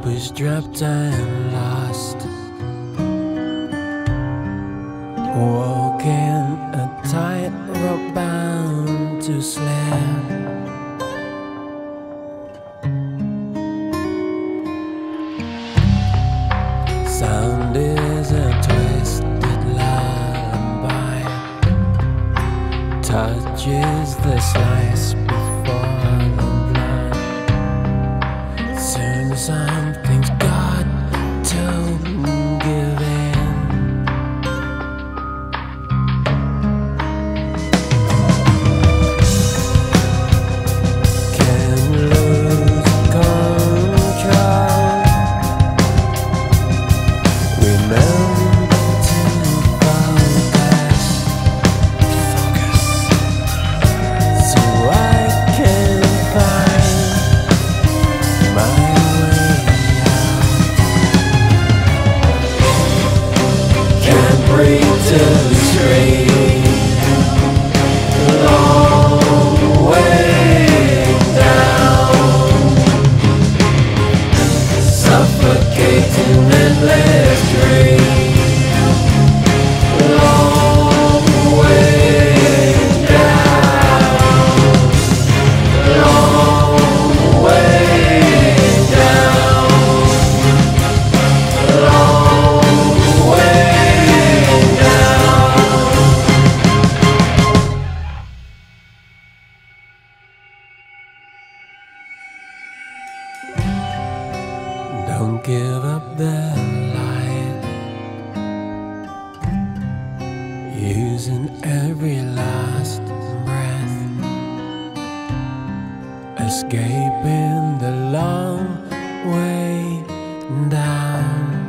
Hope is trapped and lost, walking a tightrope bound to slip. Sound is a twisted lullaby, touch is the slice before the blood. Soon something's got to give in. Can lose control. Remember to focus, so I can find my way out. Can't breathe till the street, long way down, suffocating endless dream, long way down, long way down, long way down. Don't give up the light, using every last breath, escaping the long way down.